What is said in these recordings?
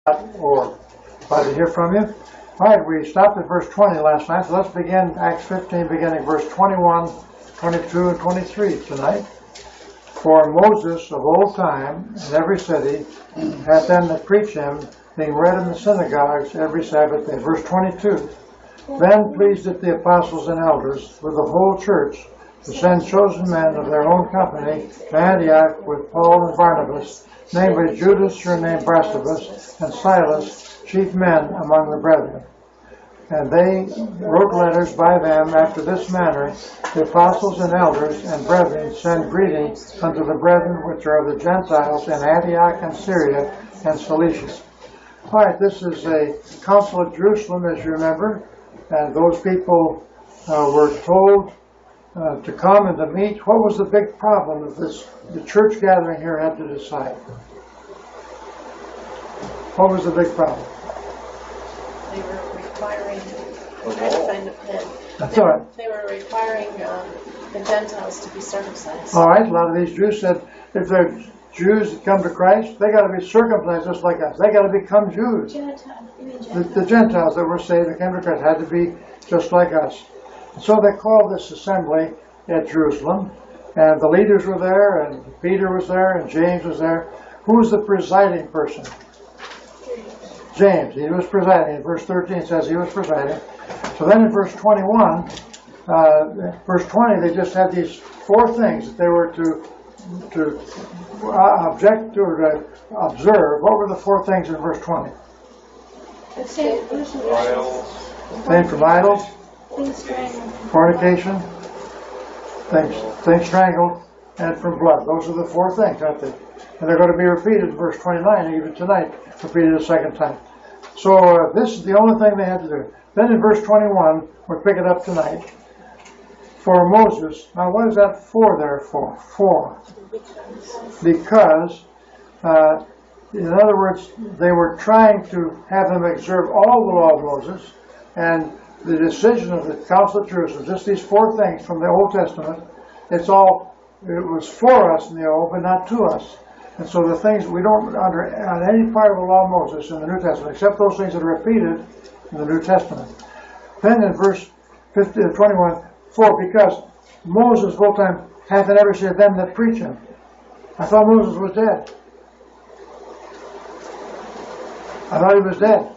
Or glad to hear from you. All right, we stopped at verse 20 last night, so let's begin Acts 15, beginning verse 21, 22, and 23 tonight. For Moses of old time in every city had them that preach him, being read in the synagogues every Sabbath day. Verse 22. Then pleased it the apostles and elders with the whole church to send chosen men of their own company to Antioch with Paul and Barnabas, namely Judas, surnamed Barsabas, and Silas, chief men among the brethren. And they wrote letters by them after this manner: the apostles and elders and brethren send greeting unto the brethren which are of the Gentiles in Antioch and Syria and Cilicia. All right, this is a council at Jerusalem, as you remember, and those people were told to come and to meet. What was the big problem that the church gathering here had to decide? What was the big problem? They were requiring, I'm trying to find a pen. That's all right. They were requiring the Gentiles to be circumcised. All right, a lot of these Jews said if they're Jews that come to Christ, they got to be circumcised just like us. They got to become Jews. The Gentiles that were saved that came to Christ had to be just like us. So they called this assembly at Jerusalem, and the leaders were there, and Peter was there, and James was there. Who was the presiding person? James. He was presiding. In verse 13 says he was presiding. So then in verse 21, verse 20, they just had these four things that they were to object to or to observe. What were the four things in verse 20? Abstain from idols, fornication, things strangled, and from blood. Those are the four things, aren't they? And they're going to be repeated in verse 29, even tonight, repeated a second time. So this is the only thing they had to do. Then in verse 21, we'll pick it up tonight. For Moses, now what is that for there for? For. Because, in other words, they were trying to have them observe all the law of Moses, and the decision of the Council of Jerusalem, just these four things from the Old Testament, it was for us in the Old, but not to us. And so the things we don't under on any part of the law of Moses in the New Testament, except those things that are repeated in the New Testament. Then in verse 21, for because Moses full time hath in every city of them that preach him. I thought Moses was dead. I thought he was dead.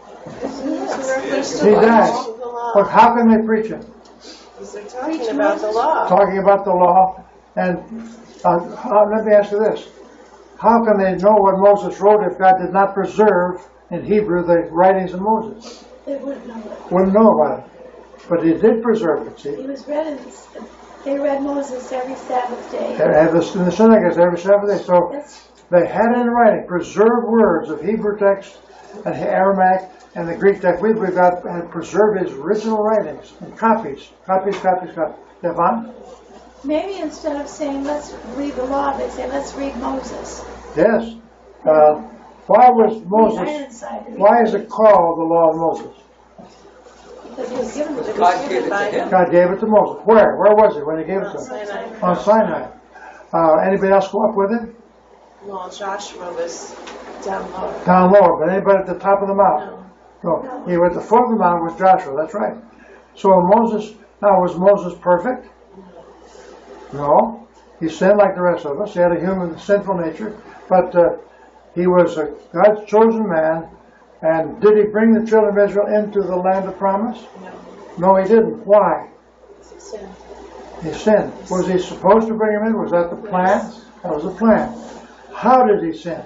He died. But how can they preach him? Because they're talking about the law. Talking about the law. And let me ask you this. How can they know what Moses wrote if God did not preserve in Hebrew the writings of Moses? They wouldn't know it. Wouldn't know about it. But he did preserve it, see? He was read they read Moses every Sabbath day. In the synagogues every Sabbath day. So they had it in writing, preserved words of Hebrew text and Aramaic and the Greek text. We've got and preserved his original writings and copies. Yvonne? Maybe instead of saying let's read the law, they say let's read Moses. Yes. Why is it called the law of Moses? Because he was given to God gave it to him. God gave it to Moses. Where? Where was it when he gave it to him? On Sinai. Anybody else go up with him? Well, Joshua was down lower. Down lower, but anybody at the top of the mountain? No. He was at the foot of the mountain with Joshua, that's right. So was Moses perfect? No. He sinned like the rest of us. He had a human sinful nature, but he was God's chosen man. And did he bring the children of Israel into the land of promise? No, he didn't. Why? He sinned. Was he supposed to bring him in? Was that the plan? That was the plan. How did he sin?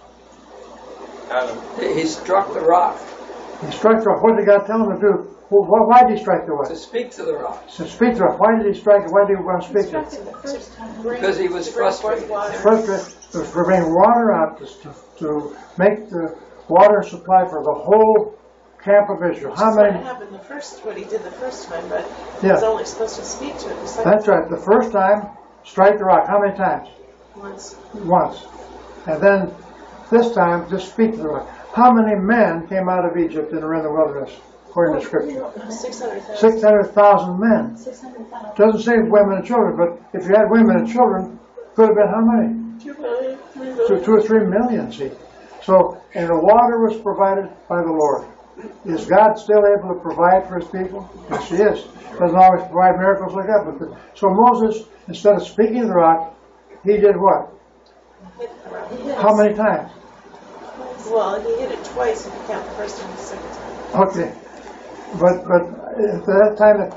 He struck the rock. He struck the rock. What did God tell him to do? Why did he strike the rock? To speak to the rock. To speak to the rock. Why did he strike it? Why did he want to speak to it? Because he was frustrated. Frustrated. It was to bring water out to make the water supply for the whole camp of Israel. How many? What happened what he did the first time, but he was only supposed to speak to it the second That's right. The first time, strike the rock. How many times? Once. And then this time, just speak to the rock. How many men came out of Egypt and were in the wilderness, according to Scripture? 600,000. 600,000 men. 600,000. Doesn't say women and children, but if you had women and children, could have been how many? 2 million, 3 million. So 2 or 3 million, see. So, and the water was provided by the Lord. Is God still able to provide for his people? Yes, he is. Doesn't always provide miracles like that. But so Moses, instead of speaking to the rock, he did what? How many times? Well, he hit it twice if you count the first and the second time. Okay. But at that time,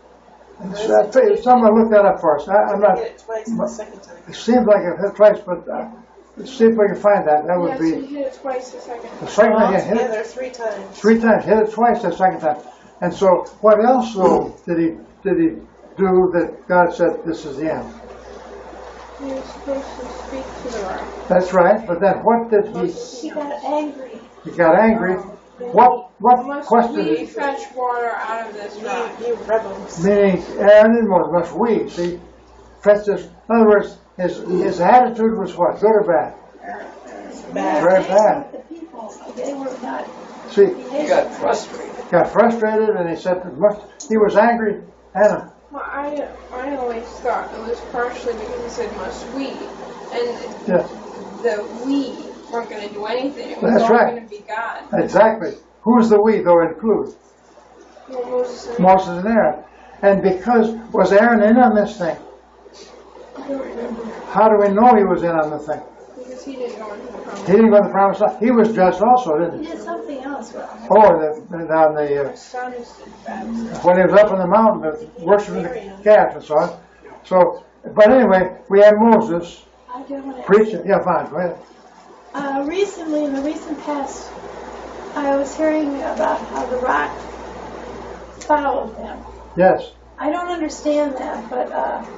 someone look that up for us. I'm not. He hit it twice and the second time. It seems like I've hit it twice, but let's see if we can find that. That would Yes, be you hit it twice the second. the second time. Yeah, hit it Altogether, 3 times. 3 times. Hit it twice the second time. And so, what else though did he do that God said this is the end? He was supposed to speak to the rock. That's right. But then what did he? He got angry. He got angry. What Must question? we fetch water out of this rock? You rebels. Meaning Aaron and Moses must we see. Fetch this. In other words, his attitude was what? Good or bad? Bad. Very They bad. were the people. They were not. See, He got frustrated. got frustrated and he said he was angry. Anna. Well, I always thought it was partially because he said must we, and Yes. the we weren't going to do anything. It was That's all right. going to be God. Exactly. Who's the we though include? Well, Moses and Moses and Aaron. And because, was Aaron in on this thing? I don't remember How do we know he was in on the thing? because he didn't go into the promise. He didn't go to the promised land. He was judged also, didn't He he? did something else wrong. Oh, on the The son is bad. when he was up on the mountain worshiping the calf and so on. So, but anyway, we have Moses I don't want to. preaching. Yeah, fine, go ahead. Recently, in the recent past, I was hearing about how the rock followed them. Yes. I don't understand that, but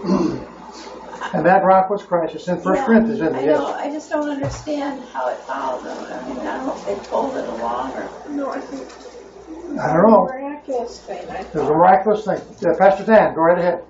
And that rock was Christ. It's in 1 Corinthians, isn't I it? know. Yes. I just don't understand how it followed them. I mean, I don't know if they pulled it along or. No, I think I don't know. miraculous thing. I It was a miraculous thing. Pastor Dan, go right ahead.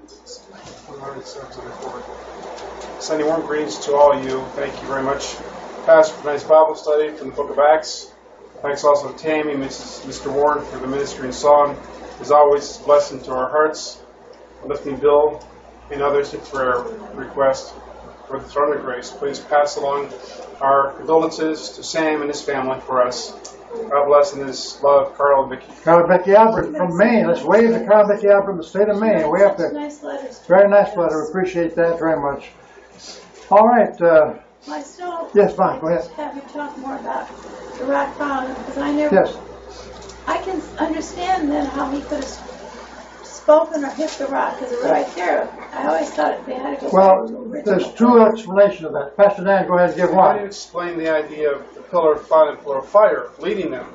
Sending warm greetings to all of you. Thank you very much, Pastor, for tonight's Bible study from the book of Acts. Thanks also to Tammy, Mr. Warren for the ministry and song. As always, it's a blessing to our hearts. Lifting Bill and others to prayer request for the throne of grace. Please pass along our condolences to Sam and his family for us. God bless and his love, Carl and Vicky. Carl and Becky Albert from Maine. Let's wave to Carl and Becky Albert from the state of Maine. Way up there. Nice letters. Very nice letter. We appreciate that very much. All right. I still. Yes, fine. Go ahead. Have you talk more about the rock fountain because I never. Yes. I can understand then how he could have spoken or hit the rock because it was right there. I always thought they had to go. Well, back to the original. there's 2 explanations of that. Pastor Dan, go ahead and give Why do you one. explain the idea of the pillar of fire and pillar of fire leading them?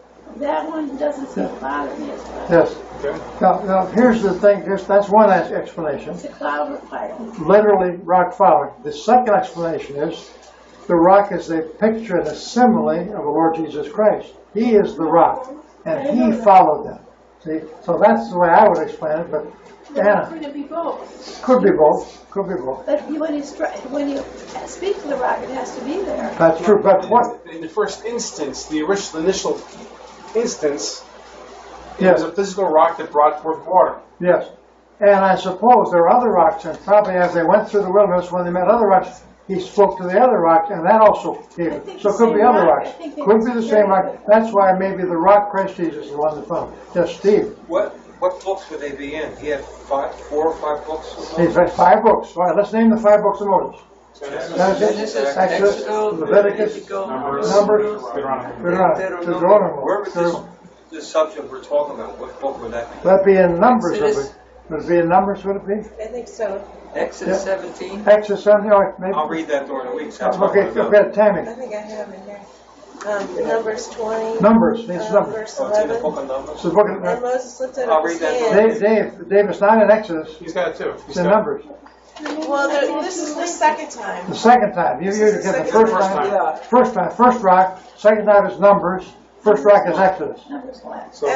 That one doesn't seem to bother me as much. Yes. Okay. Now here's the thing. That's one explanation. It's a cloud of fire. Literally rock following. The second explanation is the rock is a picture and a simile of the Lord Jesus Christ. He is the rock, and he followed them. See, so that's the way I would explain it. But Anna, Could it be both? could be both. Could be both. But when you speak to the rock, it has to be there. That's true. But what? In the first instance, the initial instance, it Yes. was a physical rock that brought forth water. Yes. And I suppose there are other rocks, and probably as they went through the wilderness, when they met other rocks, he spoke to the other rocks, and that also gave I it. think So the it could be same other rock. rocks. I think they Could must be the be same carried rock. with- That's why maybe the rock Christ Jesus is the one that found. Yes, Steve. What books would they be in? He had 4 or 5 books. He's read 5 books. All right, let's name the 5 books of Moses. Genesis, Exodus, Exodus, Leviticus, Numbers, Numbers, Deuteronomy. Deuteronomy. Where would this subject we're talking about, what book would that be? That'd be in Numbers, would Exodus. it? Would it be in Numbers, would it be? I think so. Exodus Yeah. 17. Exodus 17, all right, maybe. I'll read that during the week. So that's what Okay, I wanna know. go ahead, Tammy. I think I have it here. Numbers 20. Numbers, it's Numbers. Verse Oh, it's in the 11. book of Numbers. It's the book And of, Moses lifted I'll up his read that. hand. Dave, it's not in Exodus, He's got it too. it's in Numbers. Well, this is the second time. The second time, you get the first time. Yeah. First rock, second time is Numbers, first rock is Exodus. Numbers one. So,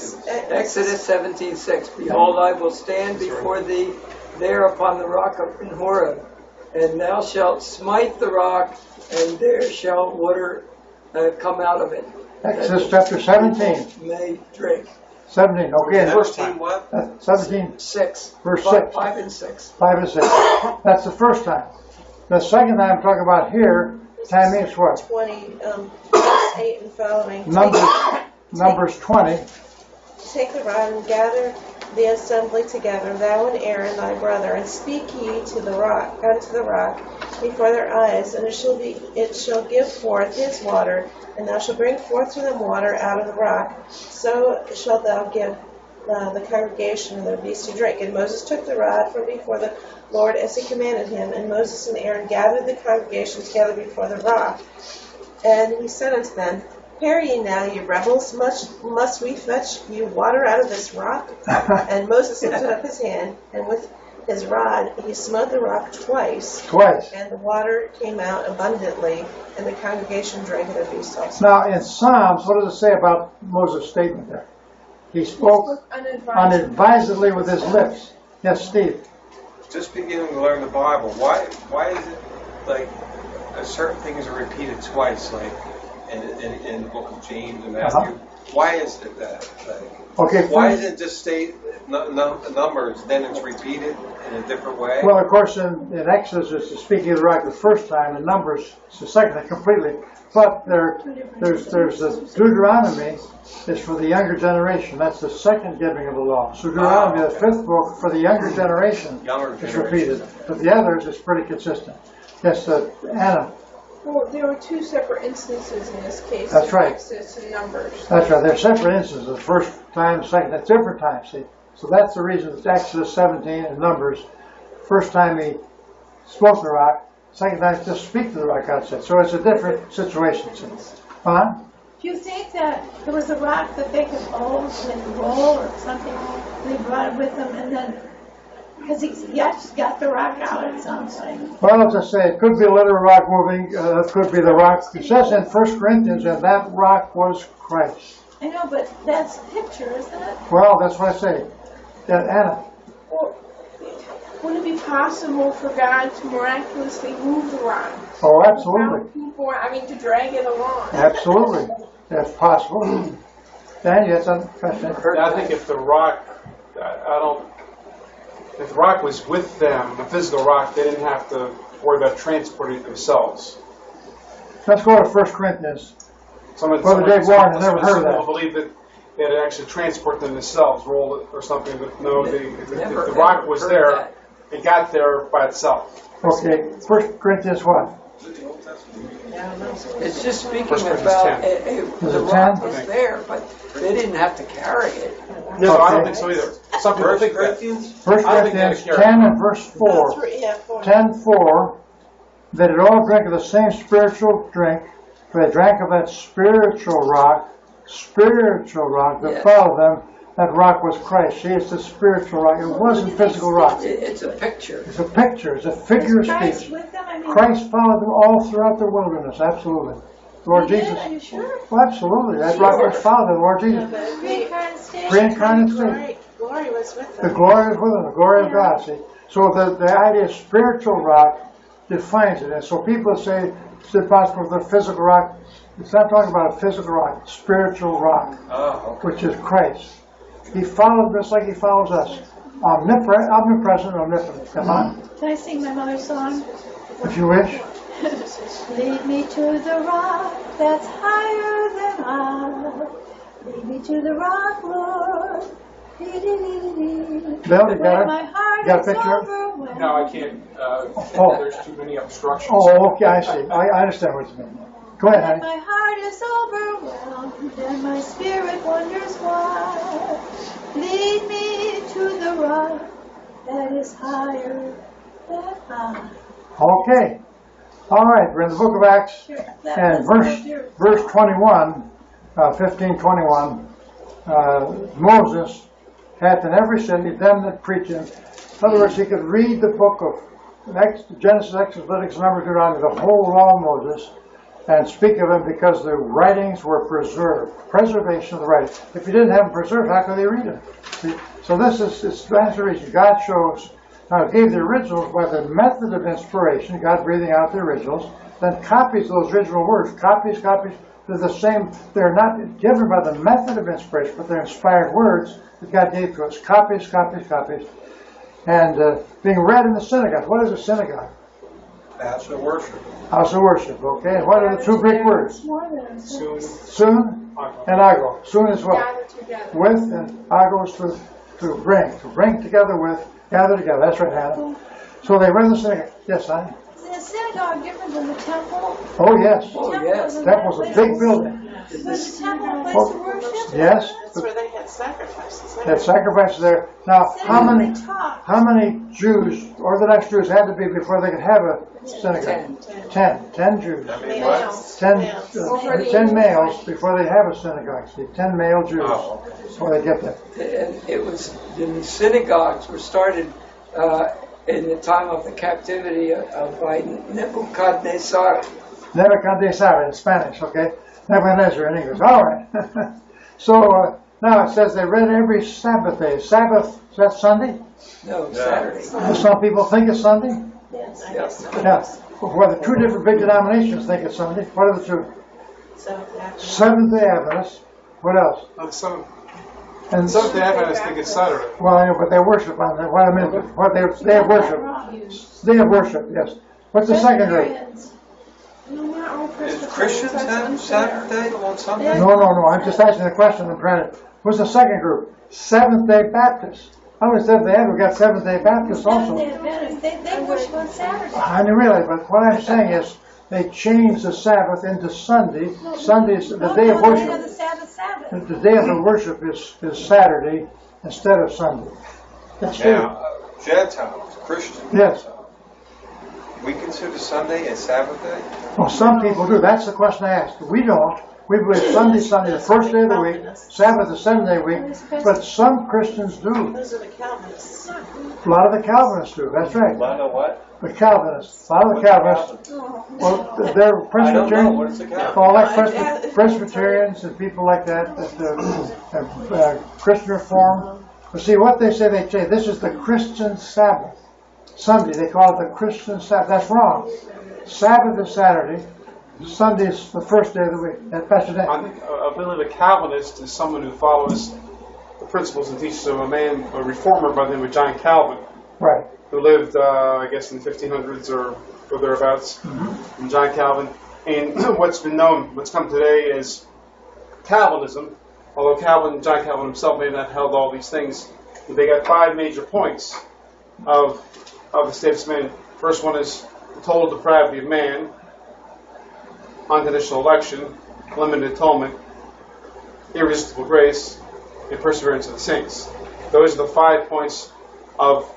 Exodus 17:6. Behold, I will stand before thee there upon the rock in Horeb, and thou shalt smite the rock, and there shall water come out of it. Exodus chapter 17, May drink. 17, okay, and First time. What? 17, 6. Verse 5, 6. 5 and 6. 5 and 6. That's the first time. The second time I'm talking about here Tammy, it's what? 20, verse 8 and following. Numbers 20. Take the rod and gather the assembly together, thou and Aaron thy brother, and speak ye to the rock, unto the rock before their eyes, and it shall give forth his water, and thou shalt bring forth to them water out of the rock. So shalt thou give the congregation and their beasts to drink. And Moses took the rod from before the Lord as he commanded him, and Moses and Aaron gathered the congregation together before the rock. And he said unto them, Hear ye now, ye rebels, must we fetch you water out of this rock? And Moses lifted up his hand, and with his rod he smote the rock twice. And the water came out abundantly, and the congregation drank of their beasts also. Now in Psalms, what does it say about Moses' statement there? He spoke unadvisedly with his lips. Yes, Steve. Just beginning to learn the Bible. Why is it like certain things are repeated twice, like in the book of James and Matthew? Why is it that? Why doesn't it just state numbers, then it's repeated in a different way? Well, of course, in Exodus, it's speaking of the rock the first time, and Numbers, it's the second time completely. But there's the Deuteronomy is for the younger generation. That's the second giving of the law. So Deuteronomy, the fifth book, for the younger generation, is repeated. But the others is pretty consistent. Yes, Anna. Well, there were two separate instances in this case. That's right. Exodus and Numbers. That's right. They're separate instances. The first time, second, at different times. See, so that's the reason it's Exodus 17 and Numbers. First time he spoke to the rock. Second time, just speak to the rock, God said. So it's a different situation. Huh? Do you think that there was a rock that they could hold and roll or something? They brought it with them, and then because he just got the rock out, it sounds like. Well, as I say, it could be a literal rock moving. It could be the rock. It says in 1 Corinthians, and that rock was Christ. I know, but that's a picture, isn't it? Well, that's what I say. Yeah, Anna. Well, would it be possible for God to miraculously move the rock? Oh, absolutely. People, to drag it along. Absolutely. That's possible. Dan, you had some question? I think if the rock, if the rock was with them, the physical rock, they didn't have to worry about transporting it themselves. Let's go to 1 Corinthians. Brother Dave Warren, I've never heard of that. Some people believe that they had to actually transport them themselves, roll it or something, but no, if the rock was there, it got there by itself. Okay, 1 Corinthians what? It's just speaking about the rock was there, but they didn't have to carry it. No, I don't think so either. Some people think that. 1 Corinthians 10 and verse 4. 10:4. They did all drink of the same spiritual drink, for they drank of that spiritual rock that followed them. That rock was Christ. See, it's the spiritual rock. It wasn't physical rock. It's a picture. It's a picture. It's a figure of speech. Christ followed them all throughout the wilderness. Absolutely. Lord Jesus. Are you sure? Well, absolutely. That rock was followed them. Lord Jesus. Pre-incarnate state. Glory was with them. The glory is with them. The glory of God. See. So the idea of spiritual rock defines it. And so people say it's impossible with a physical rock. It's not talking about a physical rock. Spiritual rock, which is Christ. He followed us like he follows us. Omnipresent, omnipotent. Come on. Can I sing my mother's song? If you wish. Lead me to the rock that's higher than I. Lead me to the rock, Lord. Bill, you got a picture? No, I can't. There's too many obstructions. Oh, okay, I see. I understand what you mean. Go ahead, honey. My heart is overwhelmed and my spirit wonders why. Lead me to the rock that is higher than I. Okay. All right, we're in the book of Acts, and verse 21, 15:21. Moses hath in every city them that preach him. In other words, he could read the book of Genesis, Exodus, Leviticus, Numbers, Deuteronomy, the whole law of Moses, and speak of them because the writings were preserved. Preservation of the writings. If you didn't have them preserved, how could they read them? See? So that's the reason God chose. Now, it gave the originals by the method of inspiration, God breathing out the originals, then copies of those original words. Copies. They're the same. They're not given by the method of inspiration, but they're inspired words that God gave to us. Copies. And being read in the synagogue. What is a synagogue? House of worship. House of worship, okay? And what are the two Greek words? Soon. Soon and ago. Soon is what? Gather together. With, and ago is to bring together with, gather together. That's right, Hannah. So they read the synagogue. Yes, honey? Is the synagogue different than the temple? Oh, yes. Oh, yes. That was a big building. Was the temple a place to worship? Yes. That's where they had sacrifices. They had sacrifices there. Now, how many Jews, Orthodox Jews, had to be before they could have a synagogue? 10 Jews. I mean, what? Males. 10 males before they have a synagogue. See, 10 male Jews Oh. before they get there. And it was, the synagogues were started in the time of the captivity by Nebuchadnezzar. Nebuchadnezzar in Spanish, okay? Nebuchadnezzar in English. All right. So now it says they read every Sabbath day. Sabbath, is that Sunday? No, Saturday. Some people think it's Sunday. Yes, I Yep. guess so. Yeah. Well, the two different big denominations think it's Sunday. What are the two? So, yeah. Seventh-day Adventists. What else? Some And Seventh-day Adventists think it's Saturday. well, I know, but they worship on that. What I meant, what they have worship. They have worship. Yes. What's the second group? Not all Is Presbyterians, Christians that's have unfair. Saturday on Sunday? No. I'm just asking a question. I'm trying to. What's the second group? Seventh-day Baptists. How many Seventh-day Adventists? We've got Seventh-day Baptists also. They worship on Saturday. I didn't realize, but what I'm saying is they changed the Sabbath into Sunday. Sunday is the day of The worship. Sabbath. The day of the worship is Saturday instead of Sunday. That's true. Now, Gentiles, Christians, Yes. we consider Sunday a Sabbath day? Well, some people do. That's the question I asked. We don't. We believe Sunday, the first day of the week, Sabbath, the seventh day of the week, but some Christians do. Those are the Calvinists. A lot of the Calvinists do. That's right. I know what? The Calvinists. A lot of the Calvinists. Well, they're I don't know. What Presbyterians. is the Calvinist? Well, like Presbyterians and people like that, Christian Reform. But see, what they say this is the Christian Sabbath. Sunday, they call it the Christian Sabbath. That's wrong. Sabbath is Saturday. Sunday is the first day of the week. That's your I believe a Calvinist is someone who follows the principles and teachings of a reformer by the name of John Calvin, Right. who lived, I guess, in the 1500s or thereabouts. And John Calvin. And what's come today is Calvinism. Although John Calvin himself may not have held all these things, they got 5 major points of the status of man. First one is the total depravity of man, unconditional election, limited atonement, irresistible grace, and perseverance of the saints. Those are the 5 points of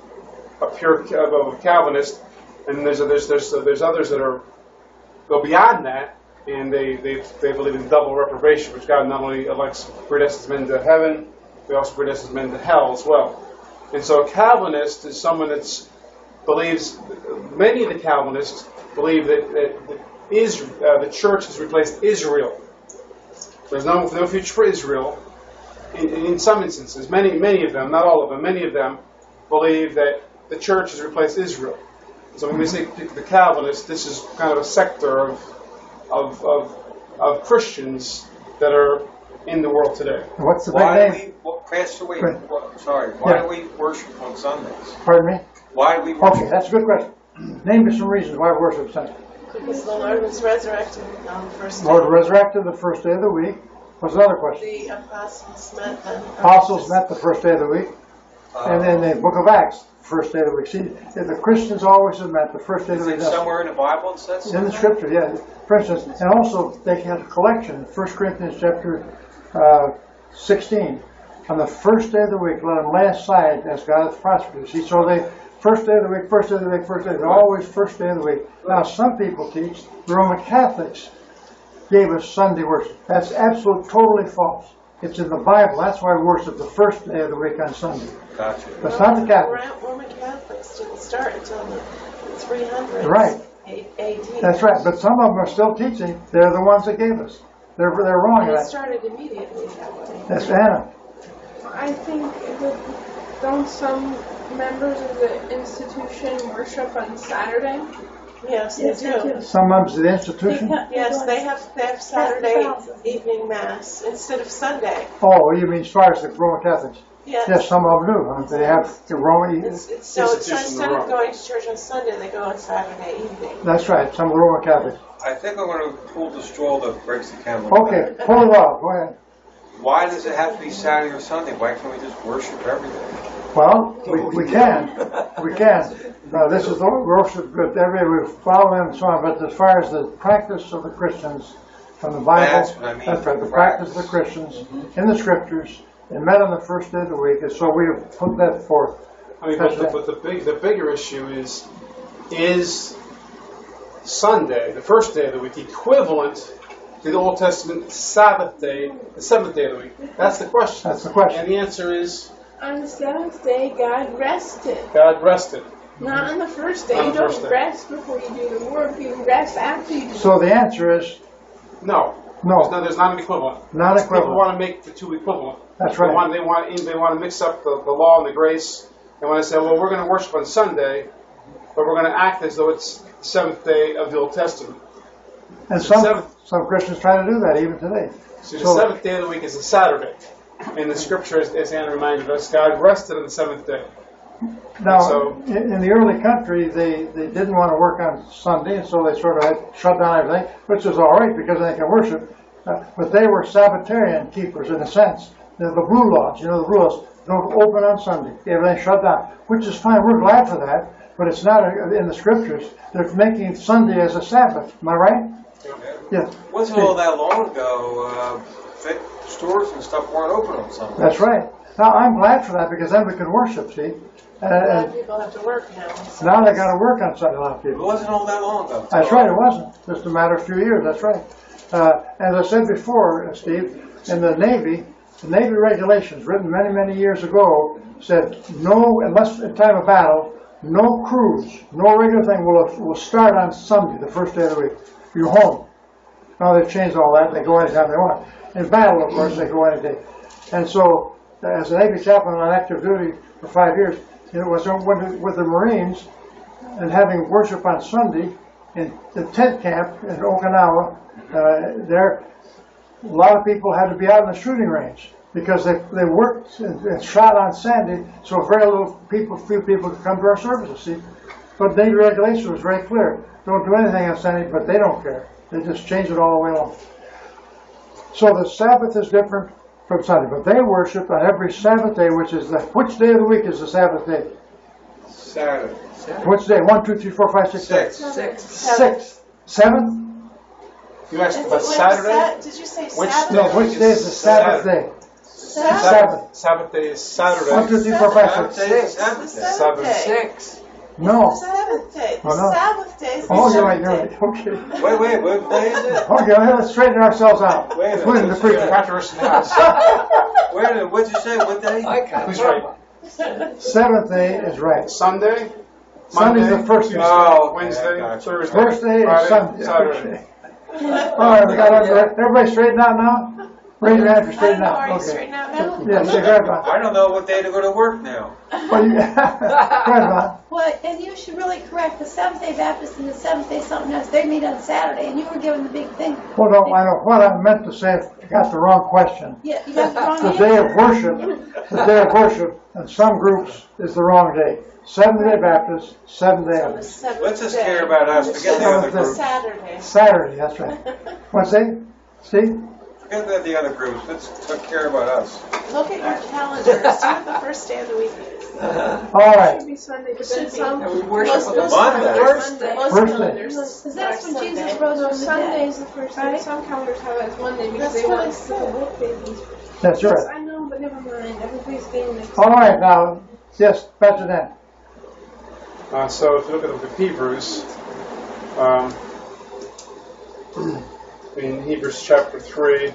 a Calvinist, and there's others that go beyond that, and they believe in double reprobation, which God not only predestines men to heaven, but also predestines men to hell as well. And so a Calvinist is someone believes, many of the Calvinists believe that the church has replaced Israel. There's no future for Israel. In some instances, many of them, not all of them, many of them believe that the church has replaced Israel. So when we say the Calvinists, this is kind of a sector of Christians that are in the world today. What's the big Why do name? Pastor, wait, Right. why Yeah. do we worship on Sundays? Pardon me? Why do we worship? Okay, that's a good question. Name me some reasons why we worship Sunday. Because the Lord was resurrected on the first day. Lord resurrected the first day of the week. What's another question? The apostles met them. Apostles met the first day of the week. And then the book of Acts, first day of the week. See, the Christians always have met the first day of Is the it week. somewhere in the Bible it says In the scripture, yeah. For instance, and also they had a collection, 1 Corinthians chapter 16. On the first day of the week, let them lay aside as God hath prospered. See, so they, first day of the week, first day of the week, first day. They're always first day of the week. Now, some people teach, the Roman Catholics gave us Sunday worship. That's absolutely, totally false. It's in the Bible. That's why we worship the first day of the week on Sunday. Gotcha. That's not the Catholics. Roman Catholics didn't start until the 300s. Right. AD. That's right. But some of them are still teaching. They're the ones that gave us. They're wrong. And in it that. started immediately that way. That's Anna. I think don't some members of the institution worship on Saturday? Yes, they Yes, they do. do. Some members of the institution. Yes, they have Saturday evening mass instead of Sunday. Oh, you mean as far as the Roman Catholics? Yes, some of them do. They have the Roman. So instead of going to church on Sunday, they go on Saturday evening. That's right. Some Roman Catholics. I think I'm going to pull the straw that breaks the camel's Okay, pull it off. Go ahead. Why does it have to be Saturday or Sunday? Why can't we just worship every day? Well, we can. We can. This is the worship that everybody would follow and so on. But as far as the practice of the Christians from the Bible, That's what I mean, that's right. The the practice of the practice. Christians in the Scriptures, and met on the first day of the week, and so we have put that forth. I mean, but the bigger issue is Sunday, the first day of the week, equivalent to the Old Testament Sabbath day, the seventh day of the week? That's the question. That's the question. And the answer is On the seventh day, God rested. God rested. Not on the first day. On You the first don't day. rest before you do the work. You rest after you do So the answer is No. no, There's not an equivalent. not People equivalent. want to make the two equivalent. That's right. They want to mix up the law and the grace. They want to say, well, we're going to worship on Sunday, but we're going to act as though it's the seventh day of the Old Testament. And seventh. some Christians try to do that even today. So the seventh day of the week is a Saturday. And the scripture, as Anna reminded us, God rested on the seventh day. Now, So- in the early country, they didn't want to work on Sunday, and so they sort of had shut down everything, which is all right because they can worship. But they were Sabbatarian keepers in a sense. The blue laws, the rules, don't open on Sunday. Everything shut down, which is fine. We're glad for that, but it's not in the scriptures. They're making Sunday as a Sabbath. Am I right? Yes. Wasn't all that long ago, stores and stuff weren't open on Sunday. That's right. Now, I'm glad for that because then we can worship, see? A lot of people have to work now. So Now they got to work on Sunday, a lot of It people. wasn't all that long ago. That's right, it wasn't. Just a matter of a few years, that's right. As I said before, Steve, in the Navy regulations written many, many years ago said no, unless in time of battle, no cruise, no regular thing will start on Sunday, the first day of the week. You're home. Now they've changed all that, they go anytime they want. In battle, of course, they go any day. And so, as a Navy chaplain on active duty for 5 years, it was with the Marines and having worship on Sunday in the tent camp in Okinawa. There, a lot of people had to be out in the shooting range because they worked and shot on Sunday, so very few people could come to our services. See, but Navy regulation was very clear: don't do anything on Sunday, but they don't care. They just change it all the way along. So the Sabbath is different from Sunday, but they worship on every Sabbath day, which which day of the week is the Sabbath day? Saturday. Which day? 1, 2, 3, 4, 5, 6, 7. 6. 7th? You asked about Saturday? Did you say Which- Saturday? No, which day is the Sabbath day? Sabbath. Sabbath day is Saturday. 1, 2, 3, 4, 5, Sabbath 6. day is The Sabbath day. seventh day. 6. No. The Sabbath day. The Oh, no. Sabbath day is the Oh, you're right, seventh you're day. right. Okay. Wait, what day is it? Okay, let's straighten ourselves out. Wait a minute. Including the Let's preacher. do Controversy in the house. Wait a minute, what'd you say? What day? I can't. Who's right? 7th day is right. Sunday? Sunday's Monday, the first day. Tuesday, Oh, okay, Wednesday, gotcha. Thursday, First day is Friday, Sunday. Saturday. All right, we got everybody straightened out now? Raise your hand if you're I straightened don't know, out. are you Okay. straightened out now? Yeah, shake your head, I don't know what day to go to work now. Well, go ahead, Ron. Well, and you should really correct the Seventh-day Baptist and the Seventh-day something else. They meet on Saturday, and you were given the big thing. Well, no, I know what I meant to say. I got the wrong question. Yeah, you got the wrong The answer. day of worship, in some groups, is the wrong day. Seventh-day Baptist, Seventh-day On the Adventist. seventh Let's just day. care about us. Forget the other groups. Saturday. Saturday, that's right. What's that? Steve? Forget about the other groups. Let's care about us. Look at your calendar. See what the first day of the week is. All right. Should be Sunday, but Should then be. some. And we worship on the Monday. Most First day. calendars. Because that's when Sunday. Jesus rose No, from the Sunday dead. is the first day. Right? Some calendars have it as Monday because That's they what want I to said. put the book babies. That's Yes, right. I know, but never mind. Everybody's getting mixed All right, now, yes, back to that. So if you look at the book of Hebrews, in Hebrews chapter 3,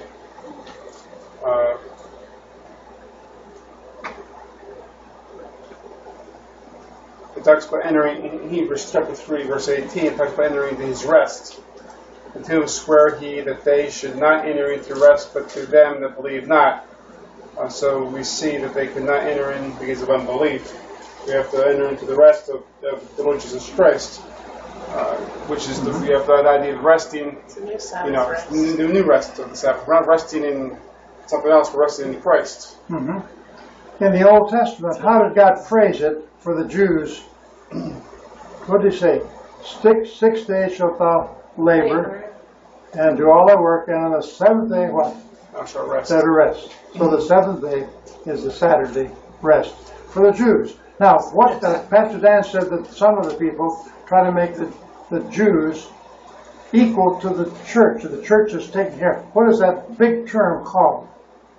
it talks about entering, in Hebrews chapter 3, verse 18, it talks about entering into his rest. And to him sware he that they should not enter into rest, but to them that believe not. So we see that they could not enter in because of unbelief. We have to enter into the rest of the Lord Jesus Christ, which is we have that idea of resting. It's a new Sabbath rest. The new rest of the Sabbath. We're not resting in something else. We're resting in Christ. Mm-hmm. In the Old Testament, how did God phrase it for the Jews? What did he say? 6 days shalt thou labor and do all thy work, and on the seventh day, what? Thou shalt rest. Saturday rest. So the seventh day is the Saturday rest for the Jews. Now, what Pastor Dan said that some of the people try to make the Jews equal to the church, and the church is taking care. What is that big term called?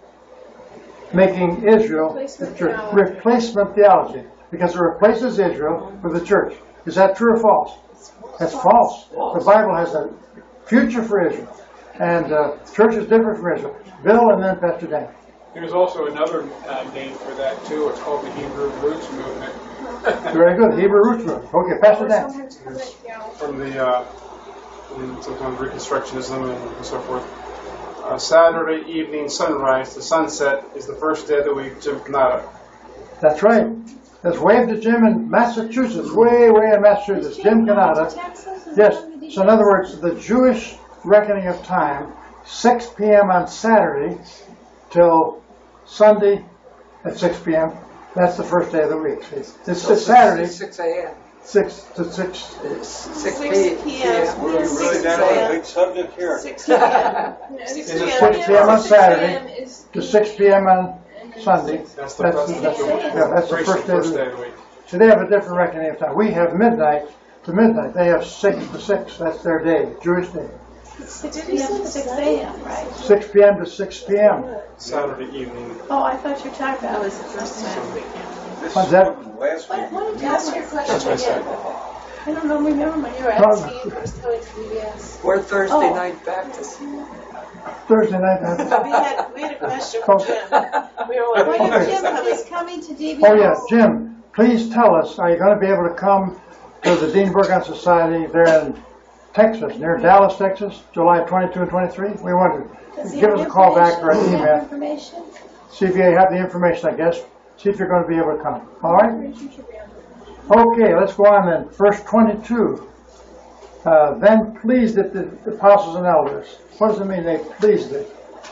Making Israel the church. Replacement theology. Because it replaces Israel with the church. Is that true or false? That's false. The Bible has a future for Israel. And the church is different from Israel. Bill and then Pastor Dan. There's also another name for that too. It's called the Hebrew Roots Movement. Very good. Hebrew roots movement. Okay, Pastor Dan. From the sometimes Reconstructionism and so forth. Saturday evening sunrise to sunset is the first day of the week, Jim Canada. That's right. Let's wave to Jim in Massachusetts, way in Massachusetts. Jim Canada. Yes. So in other words, the Jewish reckoning of time, 6 p.m. on Saturday till Sunday at 6 p.m. That's the first day of the week. It's Saturday. 6 a.m. 6 to 6. 6 p.m. We're really down on a big subject here. 6 p.m. 6 p.m. on Saturday to 6 p.m. on Sunday. That's the first day of the week. So they have a different reckoning of time. We have midnight to midnight. They have 6 to 6. That's their day, Jewish day. 6 p.m. to 6 a.m., right? 6 p.m. to 6 p.m. Saturday evening. Oh, I thought you were talking about was the first time. This What's is that? from last week. What did you Ask your ask? question again. I don't know, remember my You were asking who was coming to VBS. We're Thursday Oh. night Baptist. Thursday night. We had a question for Jim. We were Well, wondering your if he Jim was coming. is coming to DBS. Oh yeah, Jim, please tell us, are you going to be able to come to the Dean Burgon Society there in Texas, near Dallas, Texas, July 22 and 23? We want Does to he give have us a call back or an information? Does he have email. information? See if you have the information, I guess. See if you're going to be able to come. All right? Okay, let's go on then. Verse 22. Then pleased it the apostles and elders. What does it mean they pleased it?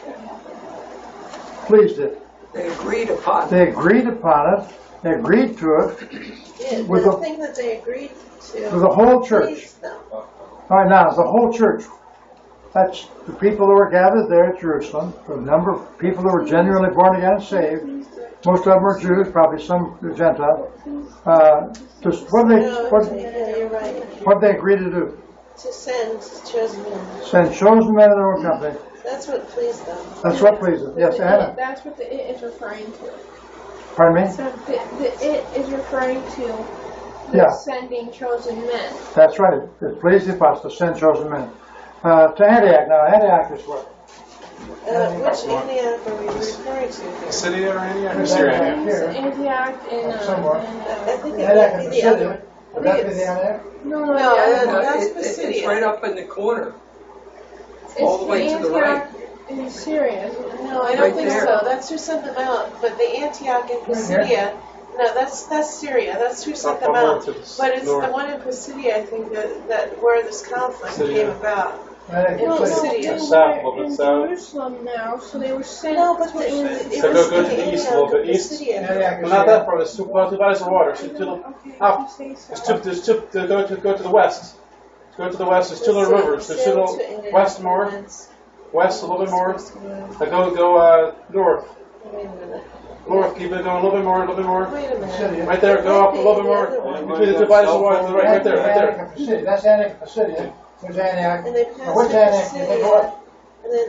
Pleased it. They agreed upon it. They agreed upon it. They agreed to it Yeah, with the the, thing that they agreed to. with the whole church. pleased them. All right, now, the whole church. That's the people who were gathered there at Jerusalem, the number of people who were genuinely born again and saved. Most of them were Jews, probably some were Gentile. Just what did Yeah, you're right. they agree to do? To send chosen men. Send chosen men of their own company. That's what pleased them. That's what pleases. Yes, Anna. That's what the it is referring to. Pardon me? So the it is referring to the Yeah. sending chosen men. That's right. It pleased the apostles to send chosen men. To Antioch. Now, Antioch is what? Which Antioch are we referring to here? City or Antioch? Or Antioch. Syria, Antioch? Here. Antioch and Somewhere. I think it Antioch might is be the the other city. one. Would that be the Antioch? no, No, that's It's Pisidia. right up in the corner. it's all the way to the right. Antioch in Syria. Isn't it? No, I don't Right think there. so. That's who sent them out. But the Antioch in Pisidia, no, that's Syria. That's who sent them out. But it's the one in Pisidia, I think, that where this conflict came about. Antioch No, is the city. city. They It's south, a were little bit in south. Jerusalem now, so they were sent. No, but to it So was go to the the east, a Antioch little in bit east. Pisidia. Antioch Well, is not the- that far. It's two bodies of water. So to the up. Okay, if you say It's so. go to the west. Go to the west. There's two little rivers. There's two little west more, west a little bit more. Go north. Wait a minute. North. Keep it going a little bit more. A little bit more. Wait a minute. City. Right there. Go up a little bit more. Between the two bodies of water. Right there. Right there. Antioch and Pisidia. That's Antioch and Pisidia. There's Antioch. And they Now, passed which the Antioch do you think it was? And then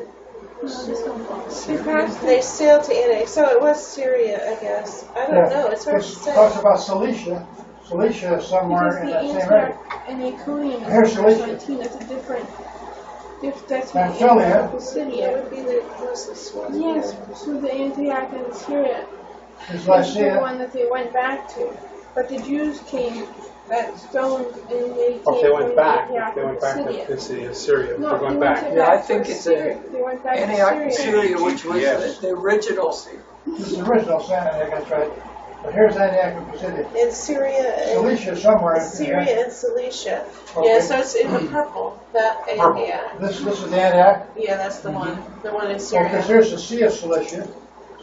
They passed they sailed to Antioch. So it was Syria, I guess. I don't know. It's hard to It say. talks about Cilicia. Cilicia is somewhere because in the that same area. Antioch and Iconium is Here's in verse Cilicia. 19. That's a different. That's the Pamphylia. Antioch of That Pisidia. would be the closest one. Yes, so the Antioch in Syria There's is the Lycia. one that they went back to. But the Jews came that stoned and they Oh, came they from went back. Antioch They went of back to Pisidia. Pisidia, Syria. No, They're going they went back. to Yeah, I back think to it's Syria. They went back Antioch to in Syria. Syria, which was Yes. the original city. This is the original Antioch, that's right. But here's Antioch and Pisidia. In Syria and Cilicia is somewhere in Syria and Cilicia. Okay. Yeah, so it's in the purple. That Purple. Antioch. This is the Antioch. Yeah, that's the one. The one in Okay, Syria. so here's the Sea of Cilicia.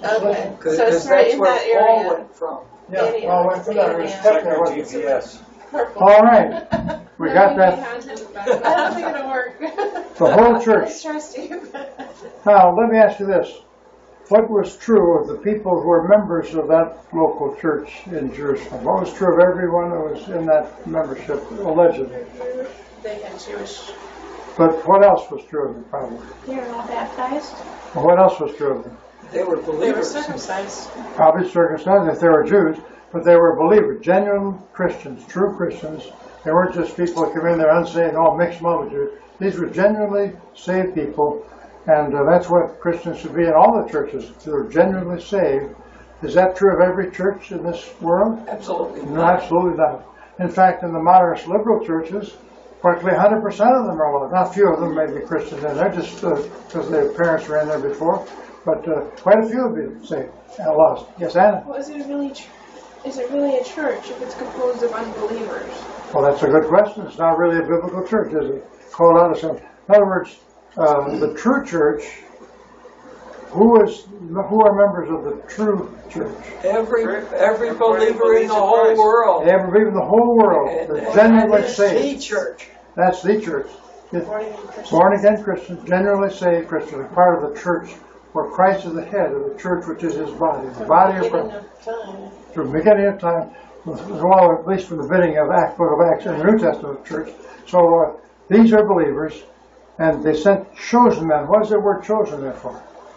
Okay, Because so it's right that's in where that Paul area. went from. Yeah, Antioch, well, went from there. Antioch. Check there, what- GPS. Purple. All right, we got that, I don't think it'll work. the whole church. Let's try Steve. Now, let me ask you this. What was true of the people who were members of that local church in Jerusalem? What was true of everyone that was in that membership, allegedly? They had Jewish. But what else was true of them, probably? You're all baptized. Well, what else was true of them? They were They were believers. circumcised. Probably circumcised if they were Jews, but they were believers, genuine Christians, true Christians. They weren't just people that come in there unsaved, all mixed multitude. These were genuinely saved people, and that's what Christians should be in all the churches. They're genuinely saved. Is that true of every church in this world? Absolutely No, not. absolutely not. In fact, in the moderate liberal churches, practically 100% of them are lost. Not a few of them may be Christians in there, just because their parents were in there before, but quite a few have been saved and lost. Yes, Anna? Well, is it really a church if it's composed of unbelievers? Well, that's a good question. It's not really a biblical church, is it? Called out of some. In other words, the true church, who are members of the true church? Every Everybody believer in believes the in whole Christ. world. Every in the whole world, And they're genuinely that is saved. the church. That's the church. Born again Christians. Born again Christians, genuinely saved Christians, are part of the church where Christ is the head of the church, which is his body. The body of Beginning Christ. of time. From the beginning of time, well, at least from the beginning of Book of Acts in the New Testament church. So these are believers, and they sent chosen men. What is the word chosen there for?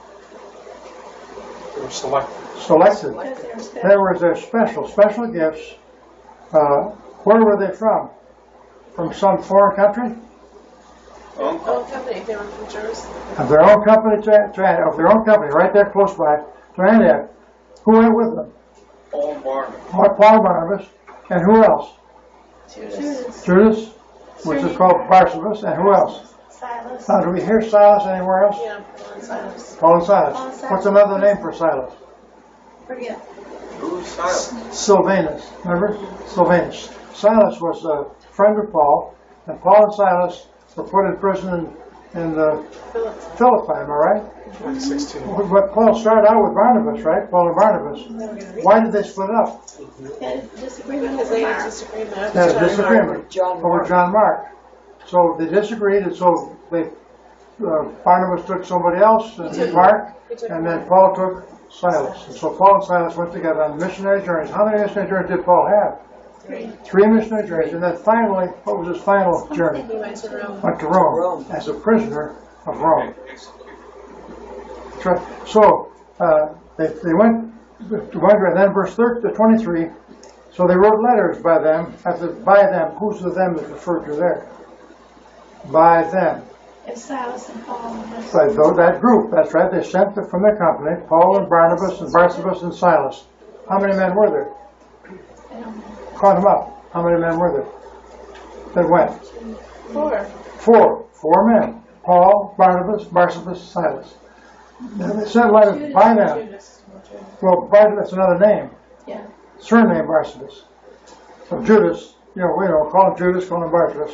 They were selected. Selected. Because they're special. There was their special gifts. Where were they from? From some foreign country? Oh, company. They were from Jerusalem. Of their own company, of their own company, right there close by, to Antioch. Who went with them? Paul and Barnabas. Paul, Barnabas, and who else? Judas. Judas, which is called Barsabas, and who else? Silas. Now, do we hear Silas anywhere else? Yeah, Paul and Silas. Paul and Silas. Paul and Silas. What's another name for Silas? Forget. Who's silent? Sylvanus. Remember? Sylvanus. Silas was a friend of Paul, and Paul and Silas were put in prison in Philip. Philippi, am I right? Acts 16. But Paul started out with Barnabas, right? Paul and Barnabas. They were going to read Why did they split up? Had disagreement because over they had Mark. disagreement. They had a John Mark. disagreement John over Mark. John Mark. So they disagreed, and so they Barnabas took somebody else, Mark, He took and then Paul took Silas. And so Paul and Silas went together on missionary journeys. How many missionary journeys did Paul have? 3 missionary journeys. And then finally, what was his final journey? He went to Rome. Went to Rome, Rome. as a prisoner of Rome. Executed. That's right. So they went to wonder, and then verse 23. So they wrote letters by them. By them, who's the them that's referred to there? By them. It's Silas and Paul. By that group, that's right. They sent them from their company, Paul and Barnabas and Barsabas and Silas. How many men were there? I don't know. Count them up. How many men were there? That went. 4. Four men. Paul, Barnabas, Barsabas, Silas. Now they sent letters by them. Judas. Well, Barnabas, another name. Yeah. Surname Barsabas. So Judas, we call him Judas, call him Barsabas.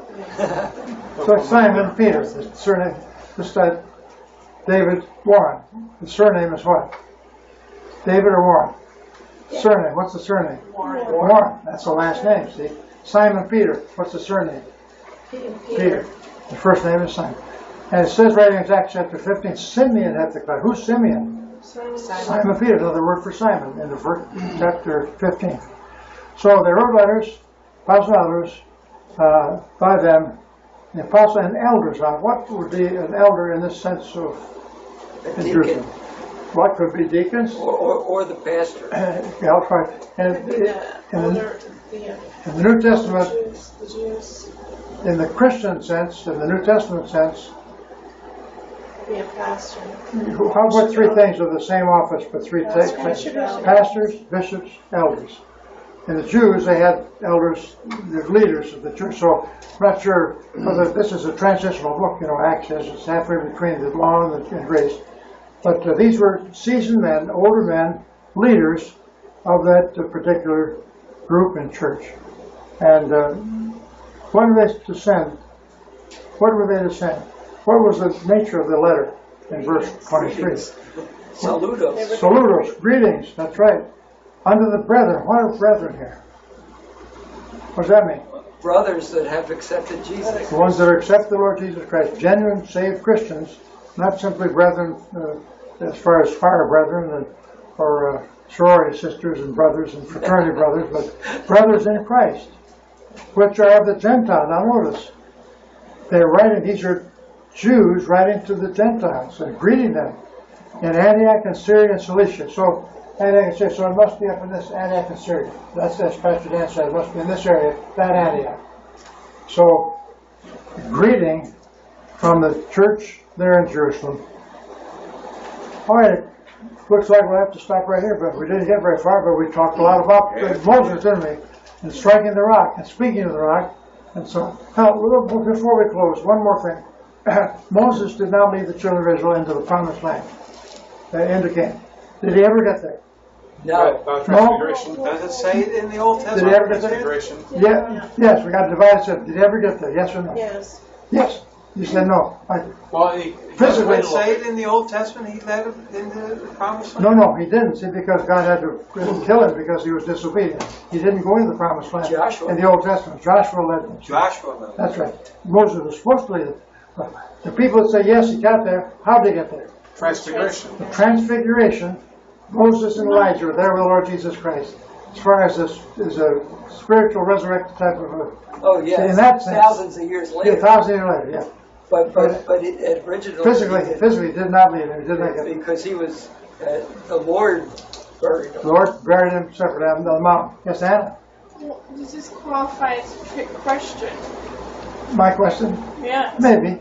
So it's Simon Peter. The surname, this guy, David Warren. The surname is what? David or Warren? Surname, what's the surname? Warren. That's the last name, see? Simon Peter, what's the surname? Peter. The first name is Simon. And it says right in Acts chapter 15, Simeon had the cloud. Who's Simeon? Simon Peter, another word for Simon in the chapter 15. So they wrote letters, apostle elders, by them, the apostle and elders. Now, what would be an elder in this sense of A in deacon. Jerusalem? What could be deacons? Or the pastor. Yeah, that's right. And The elder, in the New Testament, the Jews, in the Christian sense, in the New Testament sense, be a pastor. what 3 things are the same office but 3 Pastor, things? bishop. Pastors, bishops, elders. In the Jews, they had elders, the leaders of the church. So I'm not sure whether this is a transitional book, Acts says it's halfway between the law and the grace. But these were seasoned men, older men, leaders of that particular group in church. And what were they to send? What were they to send? What was the nature of the letter in verse 23? Saludos. Saludos, greetings, that's right. Unto the brethren. What are brethren here? What does that mean? Brothers that have accepted Jesus. The ones that accept the Lord Jesus Christ, genuine saved Christians, not simply brethren as far as fire brethren or sorority sisters and brothers and fraternity brothers, but brothers in Christ, which are of the Gentile. Now notice, they're writing, these are Jews writing to the Gentiles and greeting them in Antioch and Syria and Cilicia. So Antioch and Syria, so it must be up in this Antioch and Syria. That's Pastor Dan said, it must be in this area, that Antioch. So, greeting from the church there in Jerusalem. All right, looks like we'll have to stop right here, but we didn't get very far, but we talked a lot about Moses, didn't we? And striking the rock, and speaking of the rock, and so on. Now, before we close, one more thing. Moses did not lead the children of Israel into the promised land, into Canaan. Did he ever get there? No. Transfiguration. Does it say it in the Old Testament? Did he ever get there? Transfiguration. Yeah. Yes, we got divided. Said, did he ever get there? Yes or no? Yes. Yes. You said no. Well, Does Physically. it say it in the Old Testament he led them into the promised land? No, he didn't. See, because God had to kill him because he was disobedient. He didn't go into the promised land. Joshua. In the Old Testament, Joshua led them. Joshua led them. That's right. Moses was supposed to lead them. The people that say yes, he got there. How did he get there? Transfiguration. The Transfiguration. Moses and Elijah were there with the Lord Jesus Christ. As far as this is a spiritual resurrected type of a. Oh, yes. In that sense. Thousands of years later. 1,000 years later, yeah. But it originally. Physically did not lead him. He did not get there. Because he was, the Lord buried him. The Lord buried him separately on the mountain. Yes, Anna? Well, does this qualify as a trick question? My question? Yeah. Maybe.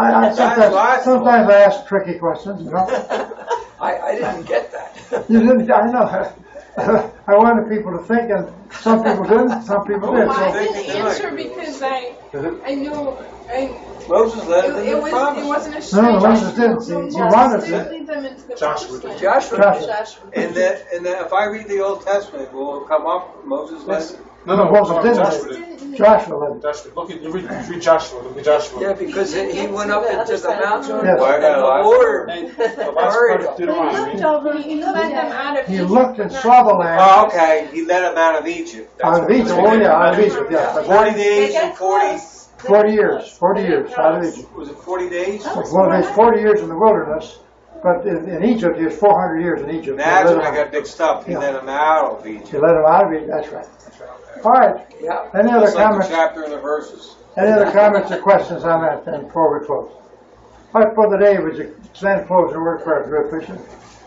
Sometimes I ask tricky questions, you know. I didn't get that. You didn't, I know. I wanted people to think, and some people didn't, some people did. Well, I So, didn't answer because I knew Moses led them into it the promised it land. wasn't a straight. Moses didn't. He wanted to. Lead them into the Joshua promised land. Joshua. And then if I read the Old Testament, will it come up Moses led them? No, Moses didn't. Joshua did. Joshua led him. Joshua. Look at, read Joshua. Look at Joshua. Yeah, because he went up into the mountain. Yes. Well, I And got a the lot. Lord And the last part of Deuteronomy. He led them out of He Egypt, looked and but saw the land Oh, okay. He led them out of Egypt. out of Egypt. Oh, yeah, out of Egypt, yeah. 40 days and 40. 40 years out of Egypt. Was it 40 days? Well, there's 40 years in the wilderness, but in Egypt, he was 400 years in Egypt. That's when I got mixed up. He Yeah. led them out of Egypt. He let him out of Egypt, that's right. All right, Yeah. any other Just like the comments? chapter and the verses. Any other comments or questions on that then before we close? All right, Brother Dave, would you stand close and word prayer? Good, appreciate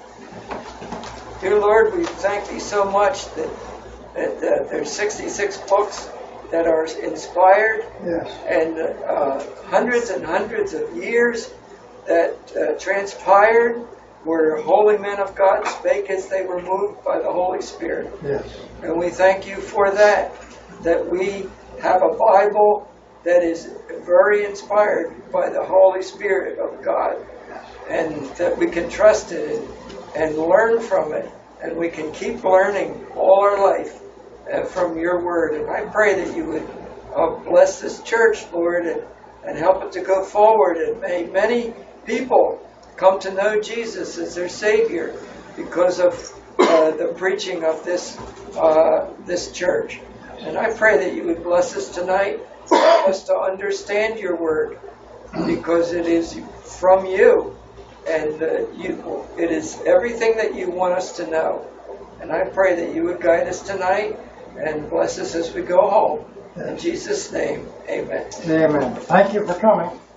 it. Dear Lord, we thank thee so much that there's 66 books that are inspired Yes. and hundreds and hundreds of years that transpired where holy men of God spake as they were moved by the Holy Spirit. Yes. And we thank you for that we have a Bible that is very inspired by the Holy Spirit of God, and that we can trust it and learn from it, and we can keep learning all our life from your word. And I pray that you would bless this church, Lord, and help it to go forward, and may many people come to know Jesus as their Savior because of the preaching of this church. And I pray that you would bless us tonight, help us to understand your word, because it is from you, and it is everything that you want us to know. And I pray that you would guide us tonight and bless us as we go home. In Jesus' name, amen. Amen. Thank you for coming.